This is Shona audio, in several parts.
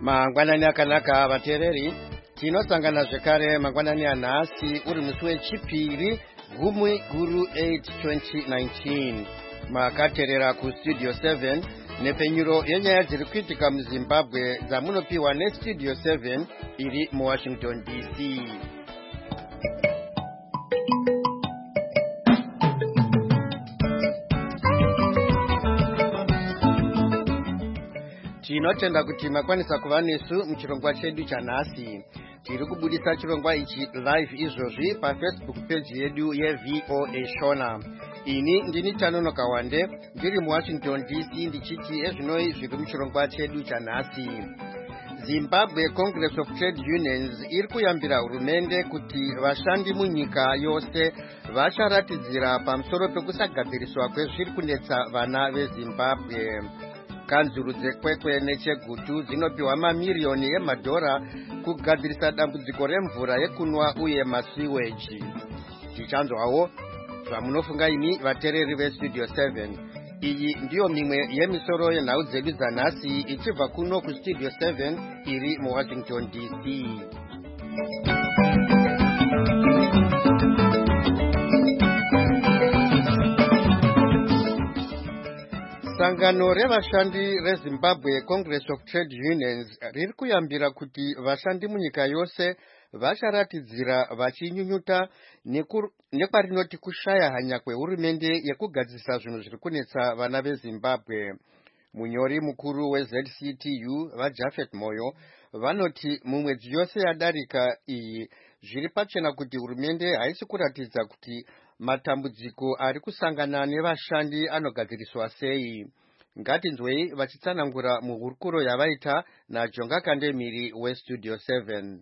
Mangwanani akanaka vateereri, tinosangana zvekare mangwanani anhasi uri musi wechipiri gumi guru 8 2019 makateerera kustudio 7 nepfenyuro yenyaya dziri kuitika muzimbabwe dzamunopiwa nestudio 7 iri muwashington dc. Tinotenda kuti makwanisa kuva nesu muchirongwa chedu chanhasi. Tiri kubudisa chirongwa ichi live izvozvi pafacebook page yedu yeVOA Shona. Ini ndini Tanonoka Wande ndiri muwashington dc ndichiti ezvinoi zviri muchirongwa chedu chanhasi. Zimbabwe Congress of Trade Unions iri kuyambira hurumende kuti vashandi munyika yose vacharatidzira pamusoro pekusagadziriswa kwezviri kunetsa vana veZimbabwe. Kanzuru dzekwekwe nechegutu dzinopiwa mamiriyoni emadhora kugadzirisa dambudziko remvura yekunwa uye masiweji. Tichanzwawo zvamunofunga imi vateereri vestudio 7. Iyi ndiyo mimwe yemisoro yenhau dzedu dzanhasi ichibva kuno kustudio 7 iri muwashington dc. Sangano revashandi reZimbabwe Congress of Trade Unions riri kuyambira kuti vashandi munyika yose vacharatidzira vachinyunyuta nekwarinoti kushaya hanya kwehurumende yekugadzirisa zvinhu zviri kunetsa vana veZimbabwe. Munyori mukuru weZCTU vaJafet Moyo vanoti mumwedzi yose yadarika iyi zviri pachena kuti hurumende haisi kuratidza kuti matambudziko ari kusangana nevashandi anogadziriswa sei. Ngatinzwei vachitsanangura muhurukuro yavaita naJonga Kandemiri westudio 7.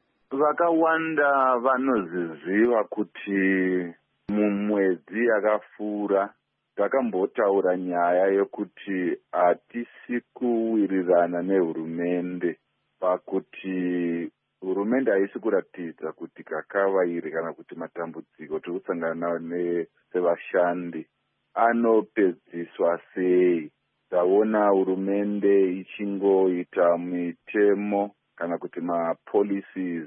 Vakawanda vanozviziva kuti mumwedzi yakapfuura takambotaura nyaya yekuti hatisi kuwirirana nehurumende pakuti hurumende haisi kuratidza kuti kakavairi kana kuti matambudziko tiri kusangana nawo sevashandi anopedziswa sei. Taona hurumende ichingoita mitemo kana kuti mapolicies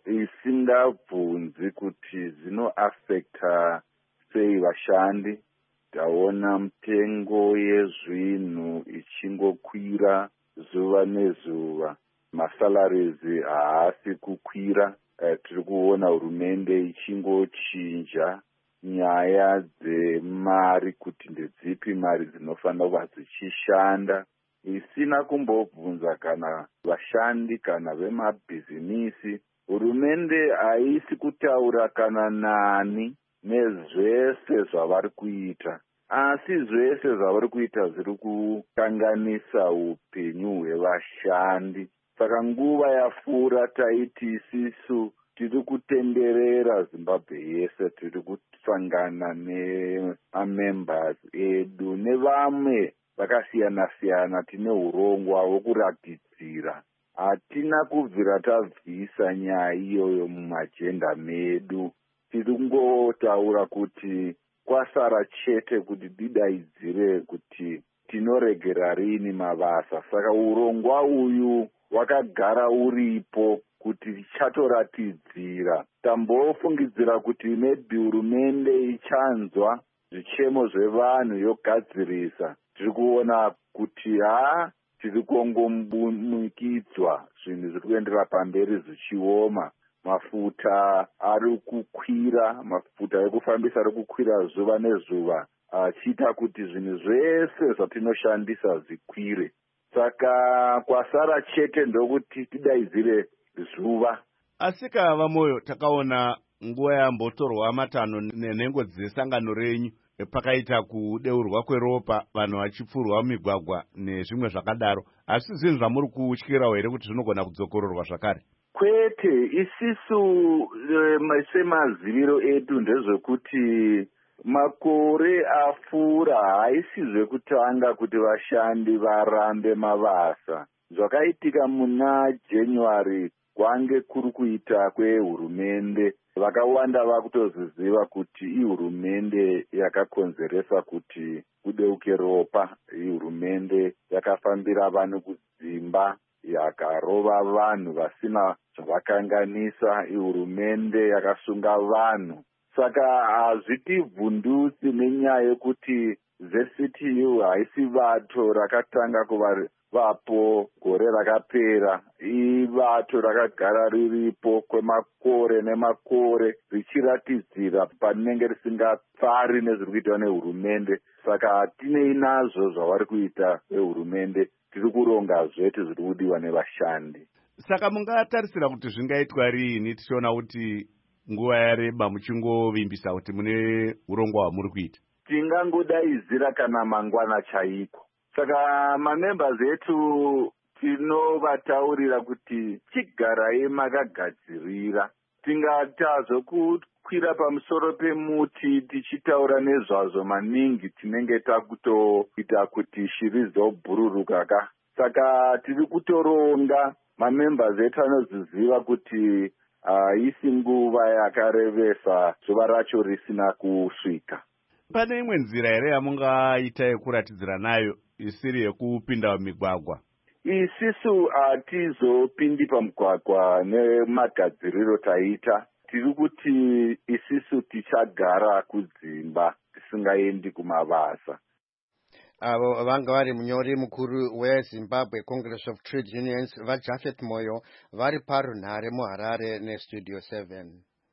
isingabvunzi kuti zvinoaffecta sei vashandi. Taona mitengo yezvinhu ichingokwira zuva nezuva, masalaries haasi kukwira. Tiri kuona hurumende ichingochinja nyaya dzemari kuti ndedzipi mari dzinofanira kuva dzichishanda, isina kumbobvunza kana vashandi kana vemabhizinisi. Hurumende haisi kutaura kana nani nezvese zvavari kuita, asi zvese zvavari kuita zviri kukanganisa upenyu hwevashandi. Saka nguva yapfuura taiti isisu tiri kutenderera Zimbabwe yese, tiri kusangana nemamembers edu nevamwe vakasiyana-siyana, tine urongwa hwokuratidzira. Hatina kubvira tabvisa nyaya iyoyo mumajenda medu. Tiri kungotaura kuti kwasara chete kuti didaidzire kuti tinoregera rini mabasa. Saka urongwa uyu wakagara uripo kuti tichatoratidzira. Tambofungidzira kuti maybe hurumende ichanzwa zvichemo zvevanhu yogadzirisa. Tiri kuona kuti tiri kungomukidzwa, zvinhu zviri kuendera pamberi zvichioma. Mafuta ari kukwira, mafuta ekufambisa ari kukwira zuva nezuva, achiita kuti zvinhu zvese zvatinoshandisa zvikwire. Saka kwasara chete ndokuti tidaidzire zuva. Asika vamoyo, takaona nguva yambotorwa matanho nenhengo dzesangano renyu pakaita kudeurwa kweropa, vanhu vachipfurwa mumigwagwa nezvimwe zvakadaro. Asi zvinhu zvamuri kutyirawo here kuti zvinogona kudzokororwa zvakare? Kwete, isisu semaziviro edu ndezvekuti makore apfuura haisi zvekutanga kuti vashandi varambe mabasa. Zvakaitika muna January kwange kuri kuita kwehurumende. Vakawanda vakutozviziva kuti ihurumende yakakonzeresa kuti kudeuke ropa. Ihurumende yakafambira vanhu kudzimba yakarova vanhu vasina zvavakanganisa, ihurumende yakasunga vanhu. Saka hazvitibvundutsi nenyaya yekuti ZCTU haisi bato rakatanga kuva vapo gore rakapera. Ibato rakagara riripo kwemakore nemakore richiratidzira parinenge risingapfari nezviri kuitwa nehurumende. Saka tinei nazvo zvavari kuita vehurumende, tiri kuronga zvete zviri kudiwa nevashandi. Saka mungatarisira kuti zvingaitwa riini tichiona kuti nguva yareba muchingovimbisa kuti mune urongwa hwamuri kuita? Tingangodaidzira kana mangwana chaiko. Saka mamembers etu tinovataurira kuti chigarai makagadzirira. Tingatazvo kukwira pamusoro pemuti tichitaura nezvazvo maningi tinenge takutoita kuti shiri dzobhururuka ka. Saka tiri kutoronga mamembers etu anoziziva kuti haisi nguva yakarevesa zuva racho risina kusvika. Pane imwe nzira here yamungaita yekuratidzira nayo isiri yekupinda mumigwagwa? Isisu hatizopindi pamugwagwa nemagadziriro taita. Tiri kuti isisu tichagara kudzimba tisingaendi kumabasa. Avo vanga vari munyori mukuru weZimbabwe Congress of Trade Unions vaJafet Moyo vari parunhare muHarare neStudio 7.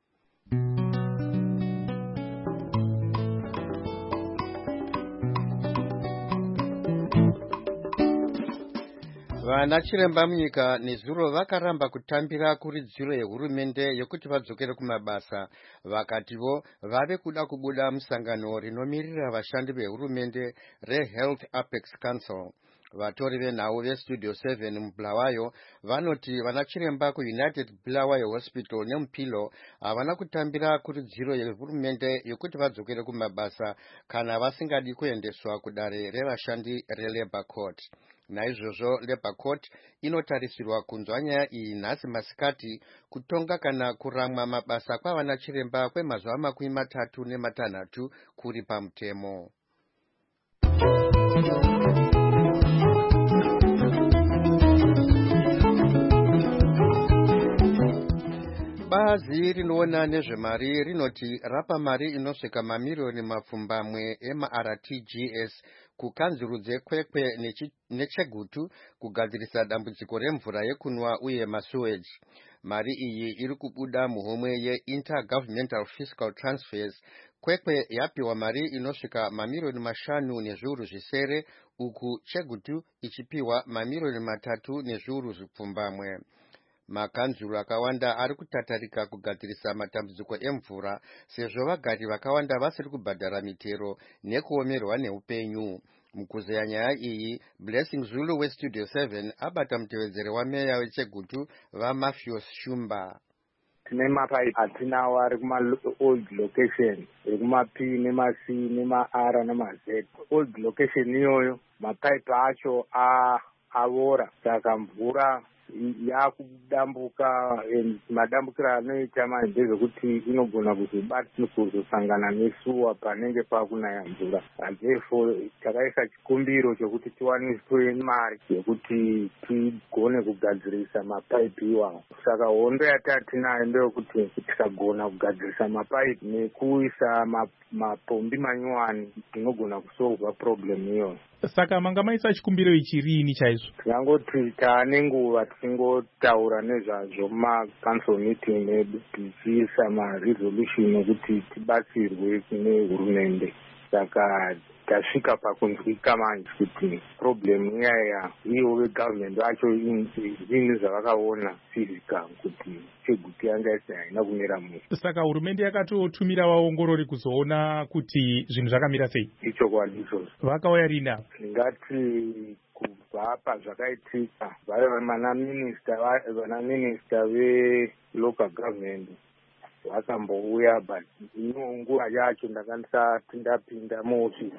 Vana chiremba munyika nezuro vakaramba kutambira kuridziro yehurumende yokuti vadzokere kumabasa. Vakativo vave kuda kubuda musangano rinomirira vashandi vehurumende reHealth Apex Council. Vatori venhau veStudio 7 muBulawayo vanoti vanachiremba kuUnited Bulawayo Hospital neMupilo havana kutambira kuridziro yehurumende yokuti vadzokere kumabasa kana vasingadi kuendeswa kudare revashandi reLabour Court. Naizvozvo Labour Court inotarisirwa kunzwa nyaya iyi nhasi masikati kutonga kana kuramwa mabasa kwavana chiremba kwemazuva 36 kuri pamutemo. Bazi rinoona nezvemari rinoti rapa mari inosvika mamiliyoni mapfumbamwe ema-RTGS kukanzuru dzekwekwe nechegutu kugadzirisa dambudziko remvura yekunwa uye masewage. Mari iyi iri kubuda muhomwe yeIntergovernmental Fiscal Transfers. Kwekwe yapiwa mari inosvika mamiliyoni 5 nezviuru zvisere, uku chegutu ichipiwa mamiliyoni 3 nezviuru zvipfumbamwe. Makanzuru akawanda ari kutatarika kugadzirisa matambudziko emvura sezvo vagari vakawanda vasiri kubhadhara mitero nekuomerwa neupenyu. Mukuzeya nyaya iyi, Blessing Zulu weStudio 7 abata mutevedzeri wameya wechegutu vaMafios Shumba. Tine mapaipi atinawo ari kuma-old location ekumaP nemaC nemaR nemaZ. Old location iyoyo mapaipi acho avora, saka mvura yakudambuka. Madambukiro anoita ndezvekuti inogona kuzosangana nesuwa panenge pakunaya mvura. Therefore takaisa chikumbiro chokuti tiwaniswe mari yekuti tigone kugadzirisa mapaipi iwawo. Saka hondo yatatinayo ndeyekuti tikagona kugadzirisa mapaipi nekuisa mapombi manyuwani tinogona kusolva problem iyoyo. Saka manga maisa chikumbiro ichi riini chaizvo? Tinangoti taane nguva tingotaura nezvazvo mumacouncil meeting medu tichiisa maresolution ekuti tibatsirwe kune hurumende. Saka tasvika pakunzwika manje kuti problem iyaya iwo vegovernment vacho zvinhu zvavakaona physical kuti cheguti yanga isi haina kumira musha. Saka hurumende yakatotumira vaongorori kuzoona kuti zvinhu zvakamira sei? Ichokwadi izvozvo. Vakauya rini avo? Ndingati kubva pazvakaitika vana minista velocal government vakambouya, but nguva yacho ndakandisati ndapinda muofisi.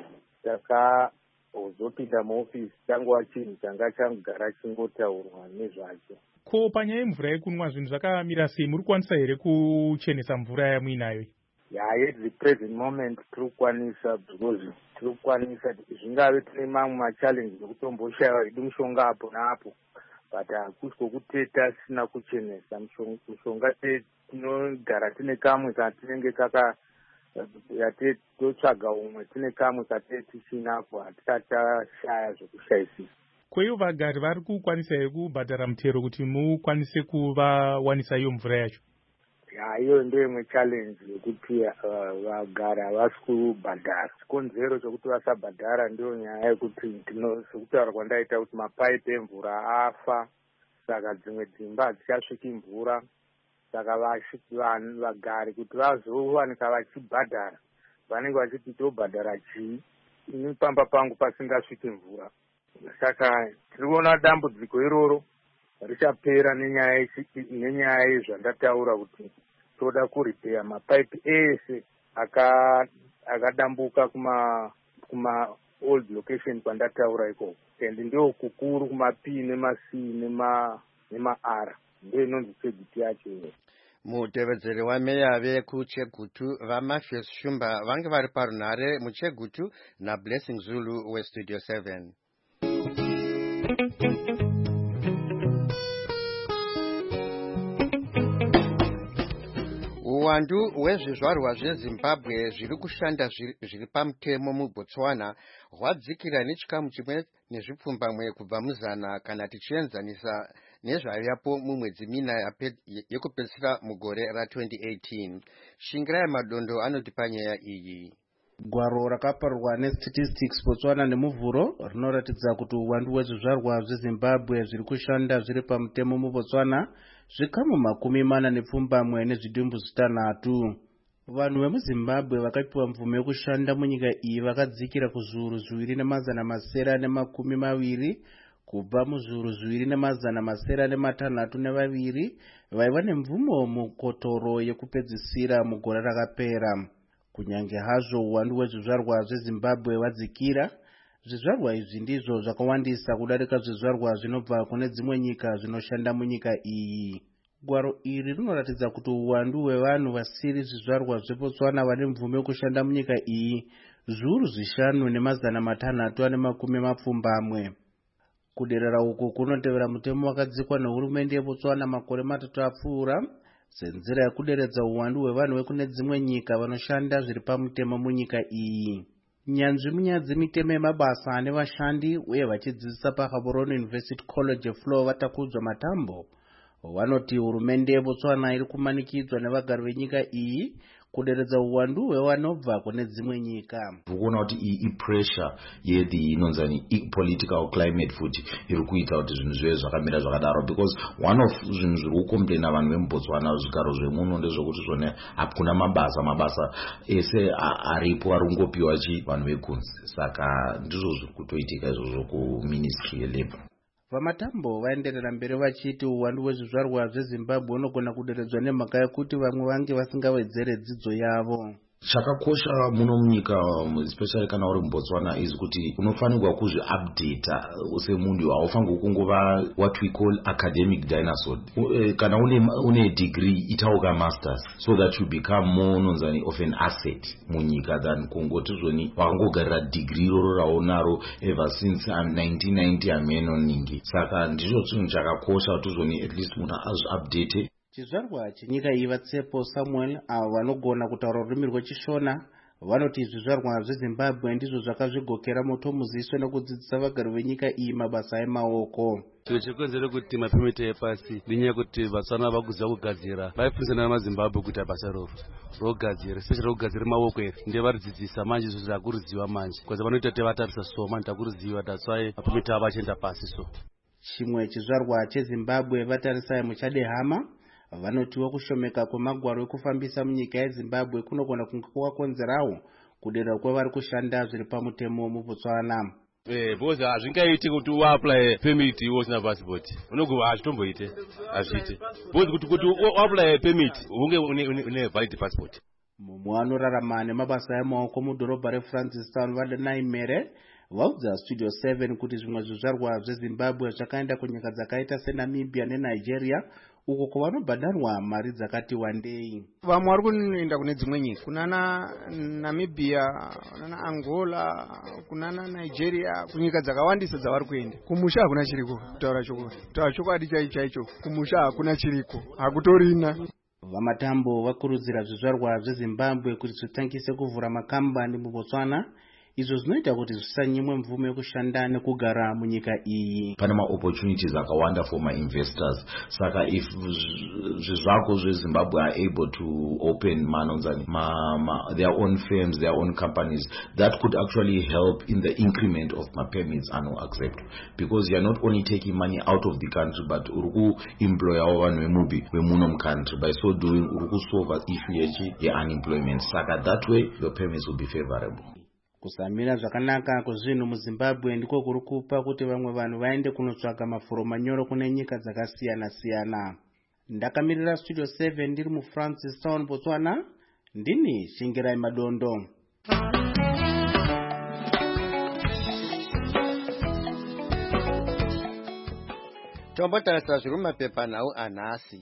Takazopinda muofisi changuva chinhu changa changara chingotaurwa nezvacho. Ko panyaya yemvura yekunwa zvinhu zvakamira sei? Muri kukwanisa here kuchenesa mvura yamuinayo? At the present moment tiri kukwanisa, because tiri kukwanisa zvingave tine mamwe machallenges ekutomboshayiwa hedu mushonga apo naapo, but hakusi kwokuteta sina kuchenesa. Mushonga tinogara tine kamwe katinenge totsvaga umwe tine kamwe tichinapo hatisati tashaya zvokushaisisa. Kweyo vagari vari kukwanisa here kubhadhara mutero kuti mukwanise kuvawanisa iyo mvura yacho? Iyo ndio imwe challenge yekuti vagari havasi kubhadhara. Chikonzero chokuti vasabhadhara ndio nyaya yekuti sekutaura kwandaita kuti mapaipi emvura afa, saka dzimwe dzimba hadzichasviki mvura. Saka vagari kuti vazowanika vachibhadhara vanenge vachiti tobhadhara chii, ini pamba pangu pasingasviki mvura. Saka tiri kuona dambudziko iroro richapera nenyaya yezvandataura kuti toda kuripeya mapaipi ese akadambuka kuma old location kwandataura ikoko, and ndio kukuru kuma P nema C nema R, ndio inonzi segiti yacho. Mutevedzeri wameya vekuChegutu vaMatthews Shumba vange vari parunhare muChegutu naBlessing Zulu weStudio 7. Uwandu hwezvizvarwa zveZimbabwe zviri kushanda zviri pamutemo muBotswana hwadzikira nechikamu chimwe nezvipfumbamwe kubva muzana kana tichienzanisa nezvayapo mumwedzi mina yekupedzisira mugore ra2018. Shingirai Madondo anoti panyaya iyi. Gwaro rakaparwa neStatistics Botswana nemuvhuro rinoratidza kuti uwandu hwezvizvarwa zveZimbabwe zviri kushanda zviri pamutemo muBotswana zvikamu 40 nezvidimbu 6. Vanhu vemuZimbabwe vakapiwa mvumo yekushanda munyika iyi vakadzikira kuzviuru 2,920 kubva muzviuru 2,962 vaiva nemvumo mukotoro yekupedzisira mugore rakapera. Kunyange hazvo uwandu hwezvizvarwa zveZimbabwe wadzikira, zvizvarwa izvi ndizvo zvakawandisa kudarika zvizvarwa zvinobva kune dzimwe nyika zvinoshanda munyika iyi. Gwaro iri rinoratidza kuti uwandu hwevanhu vasiri zvizvarwa zveBotswana vane mvumo yekushanda munyika iyi zviuru 5,620. Kuderera uku kunotevera mutemo wakadzikwa nehurumende yeBotswana makore 3 apfuura senzira yekuderedza uwandu hwevanhu vekune dzimwe nyika vanoshanda zviri pamutemo munyika iyi. Nyanzvi munyaya dzemitemo yemabasa ane vashandi uye vachidzidzisa paGaborone University College Flow vatakudzwa matambo vanoti hurumende yeBotswana iri kumanikidzwa nevagari venyika iyi kuderedza uwandu hwevanobva kune dzimwe nyika. Kuona kuti pressure yedi inonzani political climate futi iri kuita kuti zvinhu zvive zvakamira zvakadaro, because one of zvinhu zviri kukomplaina vanhu vemuBotswana zvigaro zvemuno ndezvokuti zvone hakuna mabasa ese aripo ari kungopiwa vanhu vekunzi. Saka ndizvo zviri kutoitika izvozvo kuministry yelabour. Vamatambo vaenderera mberi vachiti uwandu hwezvizvarwa zveZimbabwe unogona kuderedzwa nemhaka yekuti vamwe vange vasingawedzere dzidzo yavo. Chakakosha muno munyika especially kana uri muBotswana is kuti unofanirwa kuzviupdata semunhu, haufanirwi kungova what we call academic dinosaur. Kana une degree itauka masters so that you become more nonzani of an asset munyika than kungoti zvoni wakangogarira degree roro raunaro ever since 1990 amenoningi. Saka ndicho chinhu chakakosha kuti zvoni at least munhu azviupdate. Chizvarwa chenyika iyi vaTsepo Samuel avo vanogona kutaura rurimi rweChishona vanoti zvizvarwa zveZimbabwe ndizvo zvakazvigokera moto muziso nekudzidzisa vagari venyika iyi mabasa emaoko. Chiro chekonzera kuti mapemiti epasi ndinyaya yekuti Vatswana vakuziva kugadzira vaifundisa namaZimbabwe kuita basa rogadzira especially rogadzira maoko ere ndiye varidzidzisa manje izvo zvakuriziva manje kwaza vanoita kuti vatarisa so manje takuriziva tatswai mapemiti avo achienda pasi so. Chimwe chizvarwa cheZimbabwe vatarisai muChadehama vanotiwa kushomeka kwemagwaro ekufambisa munyika yeZimbabwe kunogona kunge kwakonzerawo kudera kwevari kushanda zviri pamutemo muBotswana. Because hazvingaiti kuti uapply permit iwe usina passport unogova hazvitomboite hazviite because kuti uapply permit unge une valid passport. Mumwe anorarama nemabasa emaoko mudhorobha reFrancistown Vadenai Mere vaudza Studio 7 kuti zvimwe zvizvarwa zveZimbabwe zvakaenda kunyika dzakaita seNamibia neNigeria uko kwavanobhadharwa mari dzakati wandei. Vamwe vari kuenda kune dzimwe nyika, kunana Namibia, kunana Angola, kunana Nigeria, kunyika dzakawandisa dzavari kuenda. Kumusha hakuna chiriko, kutaura chokwadi chaicho, kumusha hakuna chiriko, hakutorina. Vamatambo vakurudzira zvizvarwa zveZimbabwe kuti zvitangise kuvhura makambani muBotswana, izvo zvinoita kuti zvisanyimwe mvumo yekushanda nekugara munyika iyi. Pane ma-opportunities akawanda for ma-investors. Saka if zvizvako zveZimbabwe are able to open their own firms, their own companies, that could actually help in the increment of ma-permits accept. Because you are not only taking money out of the country, but uruku employ vanhu vemubi vemuno country. By so doing, uruku solve issue ye-unemployment. Saka that way, the permits will be favorable. Kusamira zvakanaka kwezvinhu muZimbabwe ndiko kuri kupa kuti vamwe vanhu vaende kunotsvaka mafuro manyoro kune nyika dzakasiyana-siyana. Ndakamirira Studio 7 ndiri muFrancistown, Botswana, ndini Shingirai Madondo. Tombotarisa zviri mumapepa nhau anhasi.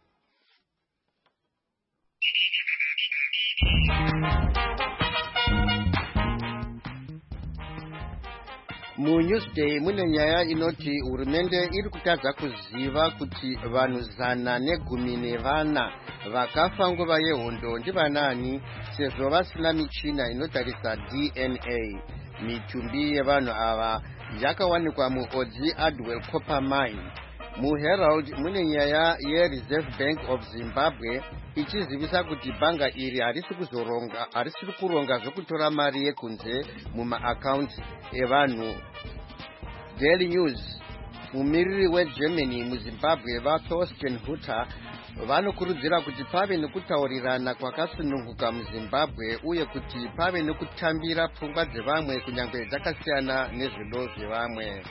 MuNewsday mune nyaya inoti hurumende iri kutadza kuziva kuti vanhu 114 vakafa nguva yehondo ndivanani, sezvo vasina michina inotarisa DNA. Mitumbi yevanhu ava yakawanikwa muOdzi Adwell Copper Mine. MuHerald mune nyaya yeReserve Bank of Zimbabwe ichizivisa kuti bhanga iri harisiri kuronga zvokutora mari yekunze mumaakaunti evanhu. Daily News mumiriri weGermany muZimbabwe vaThorsten Hutter vanokurudzira kuti pave nekutaurirana kwakasununguka muZimbabwe uye kuti pave nekutambira pfungwa dzevamwe kunyange dzakasiyana nezvido zvevamwe.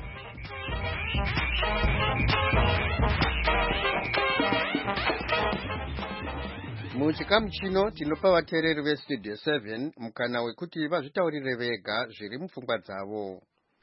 Muchikamu chino tinopa vateereri veStudio 7 mukana wekuti vazvitaurire vega zviri mupfungwa dzavo.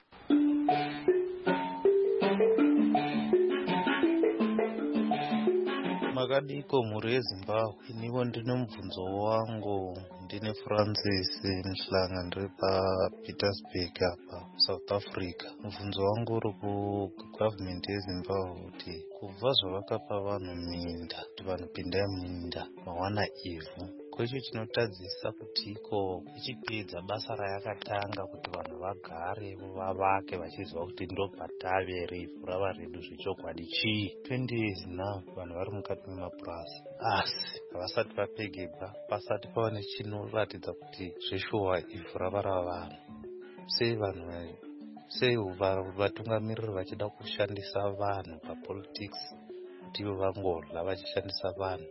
Makadiko mhuri yeZimbabwe, iniwo ndine mubvunzo wangu. Ndine Francis Mhlanga ndiri paPietersburg apa South Africa. Mubvunzo wangu uri kugovernment yeZimbabwe kuti kubva zvavakapa vanhu minda kuti vanopinda minda mawana ivhu, kwecho chinotadzisa kuti iko ichipedza basa rayakatanga kuti vanhu vagare vavake vachiziva kuti ndobvatave ivhu rava redu zvechokwadi chii. 20 years now vanhu vari mukati memapurasi asi havasati vapegeba pasati pava nechinoratidza kuti zveshuwa ivhu rava ravanhu. Sei vatungamiriri vachida kushandisa vanhu papolitics kuti ivo vangorla vachishandisa vanhu.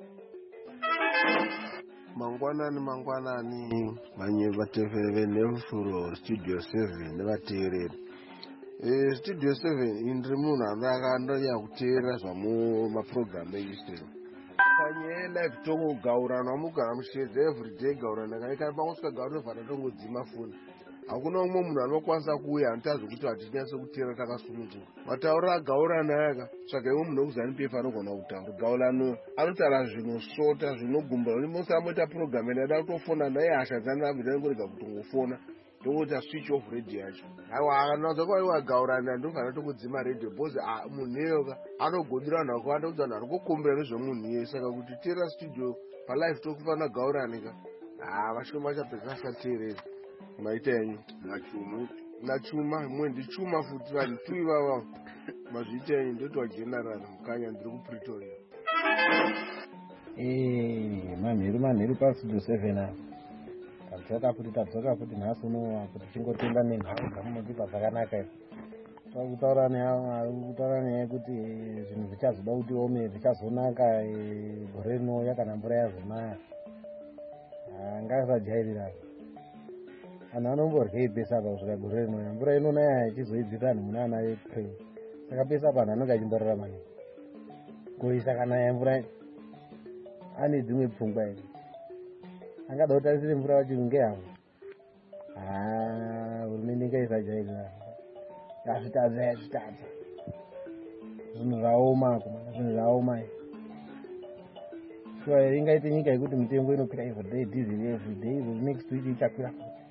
Mangwanani vanye vatevere venefuro Studio 7 nevateereri. Studio 7 indiri munhu andakandonyanya kuteerera zvamumapurogiramu eIsrael. Kanye live tongo gaurana mugara mushedza everyday gaurana kana pangosvika gaurana vhara tongo dzima foni. Hakuna umwe munhu anokwanisa kuuya anotadza kuti hatinyatse kuteerera takasununguka. Matauriro agaurana yaka tsvaga imwe munhu wekuzanipepa anogona kutaura. Gaurano anotaura zvinosvota zvinogumbura. Musamboita purogiramu yada kutofona naye hasha dzanabva ngorega kutongofona. Tongoti switch off radio yacho. Aiwa akanoza kwaiwa gaurana ndofana tokudzima radio because munhu anogodira vanhu vakawanda kuti vanhu arikukumbira nezvemunhu iye. Saka kuti teerera studio palive tokufana gauranika. Vashoma vachapedza vasateerera. Maita yenyu nachuma imwe ndichuma futi vanhu tu ivava mazviita yenyu ndoti wagenerala mukanya ndiri kuPretoria. manheru paStudio 7 tadzoka futi nhasi uno kuti tingotenda nenhau dzamunotipa dzakanaka izvi. Kutaura nenyaya kuti zvinhu zvichazoda kuti ome zvichazonaka gore rinouya kana mvura yazonaya. Ngasajairira anhu anomborye pesa apa kusvika gore rinouya. Mvura inonaya ichizoidzisa anhu muna ana April. Saka pesa apa anhu anenge achindorarama nei? Kuisa kana mvura ane dzimwe pfungwa here? Angada kutarisire mvura vachirunge havo. Hurumende ngaisajairira. Yazvitadza. zvinhu zvaoma zvinhu zvaoma sure ingaite nyika yekuti mitengo inokwira everyday diesel everyday next week ichakwira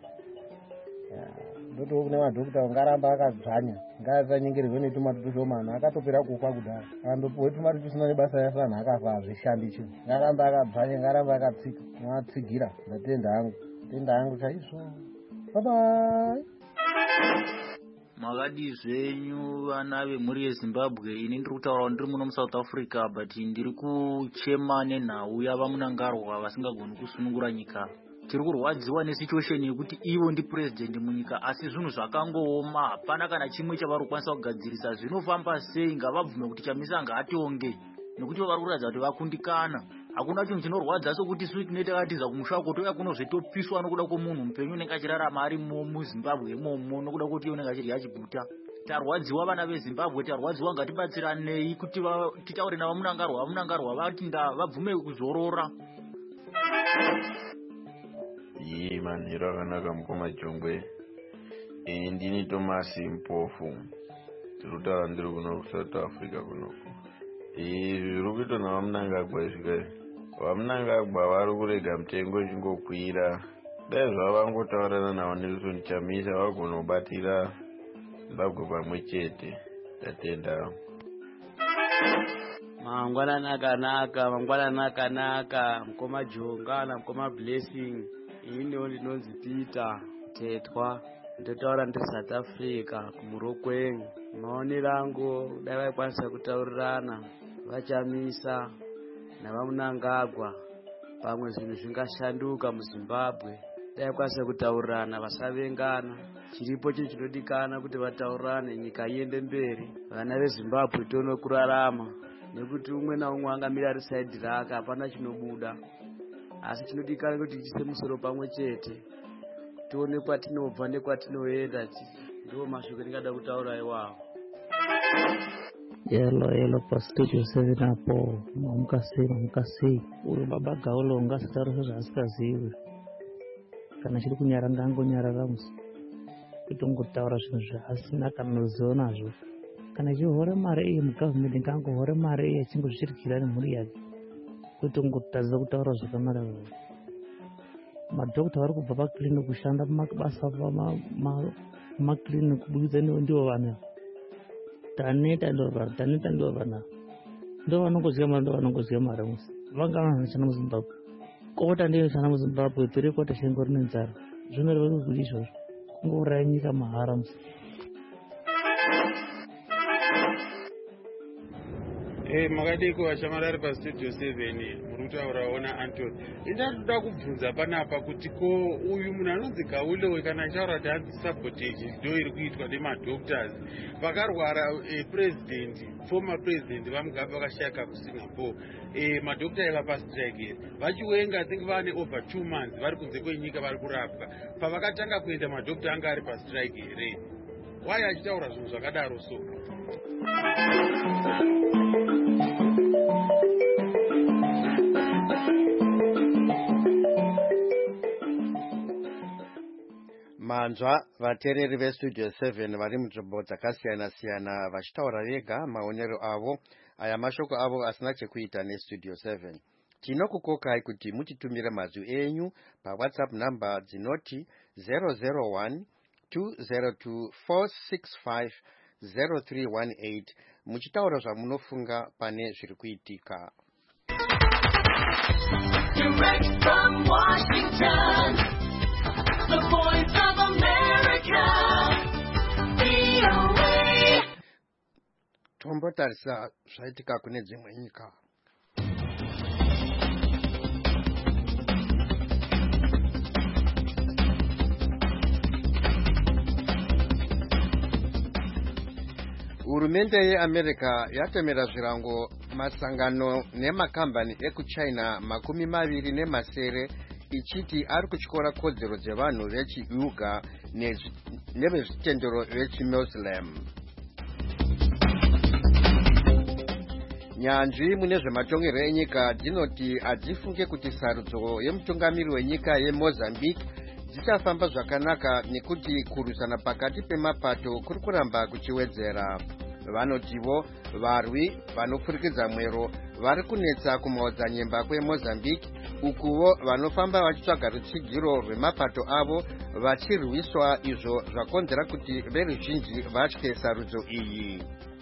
ndoto kune madhokita ungaramba akadzvanya ngasanyengererwe netumatu tushomana akatopera kufa kudhara akandopuwe tumatu tusina nebasa yasanhu akafa hazvishandi chinhu ngaramba akadzvanya ngaramba akatsika matsigira ndatenda hangu chaizvo babai. Makadi zvenyu vana vemhuri yeZimbabwe. Ini ndiri kutaura ndiri muno muSouth Africa but ndiri kuchema nenhau yavamunangarwa vasingagoni kusunungura nyika. Tiri kurwadziwa nesituation yekuti ivo ndi president munyika asi zvinhu zvakangooma hapana kana chimwe chavari kukwanisa kugadzirisa. Zvinofamba sei? Ngavabvume kuti chamisa ngaationge nekuti vari kuratidza kuti vakundikana. Hakuna chinhu chinorwadza sokuti isu tinenge takatiza kumusha uko touya kunozvetopiswa nokuda kwomunhu mupenyu unenge achirarama ari muZimbabwe imomo nokuda kuti unenge achirya chiguta. Tarwadziwa vana veZimbabwe, tarwadziwa, ngatibatsiranei kuti titaure navamunangarwa vati vabvume kuzorora. Manhero akanaka mukoma Jongwe. Ndini Thomas Mpofu. Tiri kutaura ndiri kuno kuSouth Africa kunoku. Zviri kuitwa navamunangagwa izvi. Vamunangagwa vari kurega mutengo uchingokwira. Dai zvavangotaurana navo Nelson Chamisa vagona kubatira Zimbabwe pamwe chete. Tatenda. Mangwanani akanaka mukoma Jonga namukoma Blessing. Ini ndinonzi Peter Tetwa. Ndotaura ndiri South Africa kumurokwenyu. Maonero angu dai vaikwanisa kutaurirana vaChamisa navamunangagwa pamwe zvinhu zvingashanduka muZimbabwe. Dai vaikwanisa kutaurirana vasavengana. Chiripo chinhu chinodikana kuti vataurirane nyika iende mberi. Vana veZimbabwe tione kurarama nekuti umwe naumwe angamira ari saidi rake hapana chinobuda. Asi chinodikana kuti tiise musoro pamwe chete. Tione kwatinobva nekwatinoenda. Ndiwo mashoko ndingada kutaura iwawo. Hello pastudio 7 apo mukasi uyo baba Gaulo ngasitaura zvaasingazivi kana chiri kunyaranga angonyarara musi kuti ngotaura zvinhu zvaasina kana ruzivo nazvo. Kana chihore mari iyi mugavhimenti ngangohore mari iyi achingozvirikira nemhuri yake kuti ngotadza kutaura zvakanaka. Madhokita vari kubva pakiriniki kushanda mabasa makiriniki kubudikidza ndivo vanhu taneta ndivo vana ndo vanongoziva mari musi vanga vanoshanda muZimbabwe kota ndiyo shanda muZimbabwe pere kota shengo rine nzara zvinoreva kuti izvozvo kungouraya nyika mahara musi. Makadeko vashamarari pastudio 7 muri kutaurawo naAntony. Ndinoda kubvunza panapa kuti ko uyu munhu anonzi Gaulo kana achaura kuti hanzi sabotage ndo iri kuitwa nemadoctors vakarwara former president vaMugabe vakashayika kuSingapore. Madoctor aiva pastrike vachiwenga think vane over 2 months vari kunze kwenyika vari kurapwa. Pavakatanga kuenda madoctor anga ari pastrike here. Why achitaura zvinhu zvakadaro so? Manzwa vateereri vestudio 7 vari munzvimbo dzakasiyana-siyana vachitaura vega maonero avo. Aya mashoko avo asina chekuita nestudio 7. Tinokukokai kuti mutitumire mazwi enyu paWhatsApp namba dzinoti 001 202 465 0318 muchitaura zvamunofunga pane zviri kuitika. Direct from Washington, the voice of America, VOA. Tombotarisa zvaitika kune dzimwe nyika. Hurumende yeAmerica yatemera zvirango masangano nemakambani ekuChina 27 ichiti ari kutyora kodzero dzevanhu vechiUighur nevezvitendero vechiMuslim. Nyanzvi mune zvematongerwo enyika dzinoti hadzifunge kuti sarudzo yemutungamiri wenyika yeMozambique dzichafamba zvakanaka nekuti kurwisana pakati pemapato kuri kuramba kuchiwedzera. vanotivo varwi vanopfurikidza mwero vari kunetsa kumaodzanyemba kweMozambique, ukuvo vanofamba vachitsvaga rutsigiro rwemapato avo vachirwiswa, izvo zvakonzera kuti veruzhinji vatye sarudzo iyi.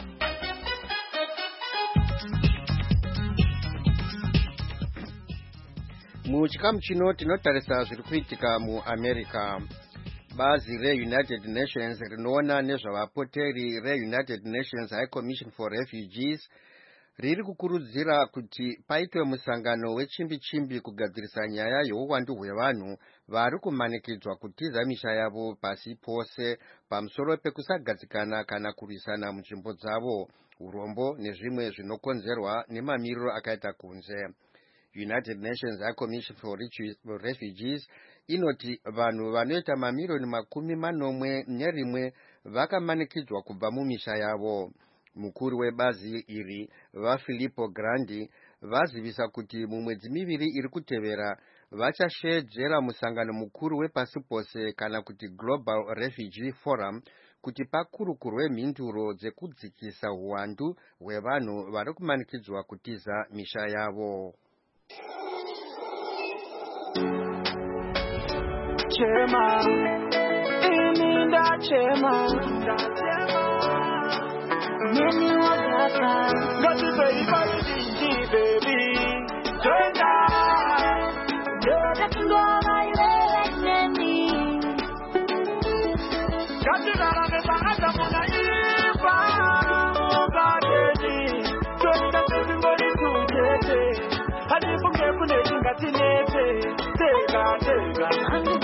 Muchikamu chino tinotarisa zviri kuitika muAmerica. Bazi reUnited Nations rinoona nezvavapoteri reUnited Nations High Commission for Refugees riri kukurudzira kuti paitwe musangano wechimbi-chimbi kugadzirisa nyaya yeuwandu hwevanhu vari kumanikidzwa kutiza misha yavo pasi pose pamusoro pekusagadzikana kana kurwisana munzvimbo dzavo, urombo nezvimwe zvinokonzerwa nemamiriro akaita kunze. United Nations High Commission for Refugees inoti vanhu vanoita mamirioni 11 vakamanikidzwa kubva mumisha yavo. Mukuru webazi iri vaFilippo Grandi vazivisa kuti mumwedzi miviri iri kutevera vachashedzera musangano mukuru wepasi pose kana kuti Global Refugee Forum kuti pakurukurwe mhinduro dzekudzikisa uwandu hwevanhu vari kumanikidzwa kutiza misha yavo. Chema, iminda chema, mimi wakata, gati baby, tenda, yoda kingora ile neni, gati dara meba ata muna ifa, mugadeni, tenda tibingori kujete, hadi funge kune chingati nete, tega.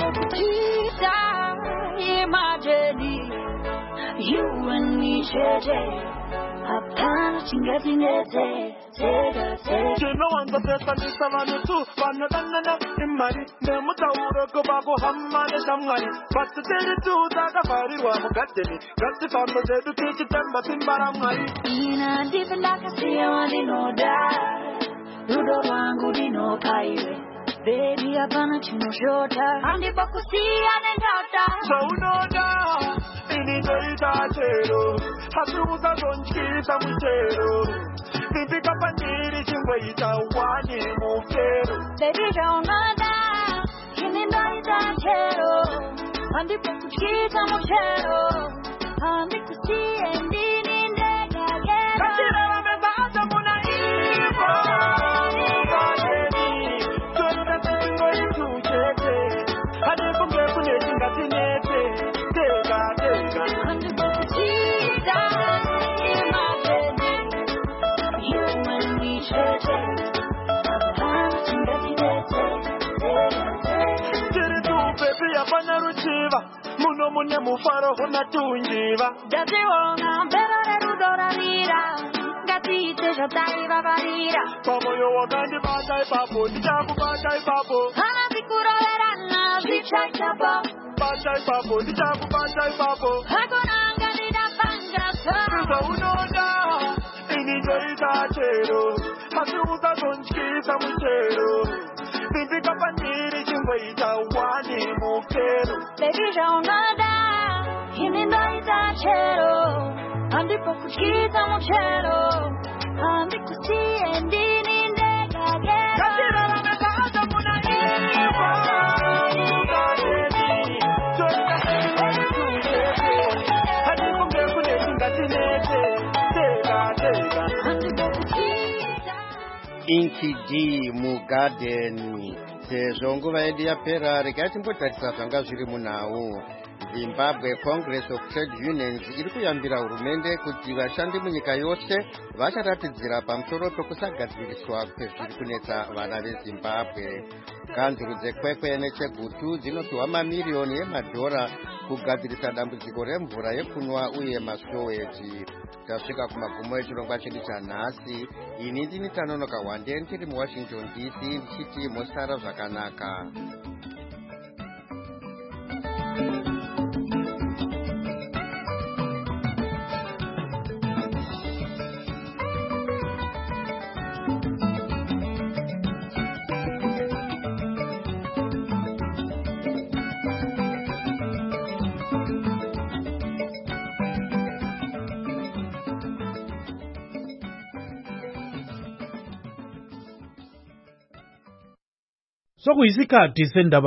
Imagine you and me share. Hapana chingatinete. Chino wanda pesa ni samani tu, banana imari, nemutauro kubabo hamane samani. Batu teri tu daga fari wa mugateni, gati famo zedu kichi temba timbaramari. Ina ndipenda siya wani no da, rudo wangu dino kaiwe. Baby, hapana chino shota, andi pakusia nendata. So unoda, inidoita chero, hasuza zonchisa mchero. Vipi kapandiri chingweita wani mufero. Baby, jaunada, inidoita chero, andi pakusia mchero. Andi kusia ndini ndega gero. Katira wameza ata muna ivo. Muno mune mufaro huna tunjiva. Gati wona mbera rudora nira. Gati teja taiva varira. Pamo yo wakandi batai papo, nitaku batai papo. Hana vikuro verana, vichai chapa. Batai papo, nitaku batai papo. Hakonanga nida panga pa. Tuza unoda, inijoita chero. Hasuza zonchisa mchero. Vipi kapandiri chingweita wani mufero. Baby jaunada, inindaita chero. Andi pakuchita mchero. Andi kusie ndini ndega gero. Katira wameza ata muna iwa. Mugadeni, toka hadi funge kune chingatinete. Tega. Andi pakuchita. Inki D Mugadeni. Sezvo nguva yedu yapera, regai timbotarisa zvanga zviri munhau. Zimbabwe Congress of Trade Unions iri kuyambira hurumende kuti vashandi munyika yose vacharatidzira pamusoro pekusagadziriswa kwezviri kunetsa vana veZimbabwe. Kanzuru dzekwekwe nechegutu dzinopiwa mamiliyoni emadhora kugadzirisa dambudziko remvura yekunwa uye masitoweji. Tasvika kumagumo echirongwa chedu chanhasi. Ini ndini Tanonoka Wande ndiri muWashington DC ndichiti mosara zvakanaka. sokuyisikhathi sendaba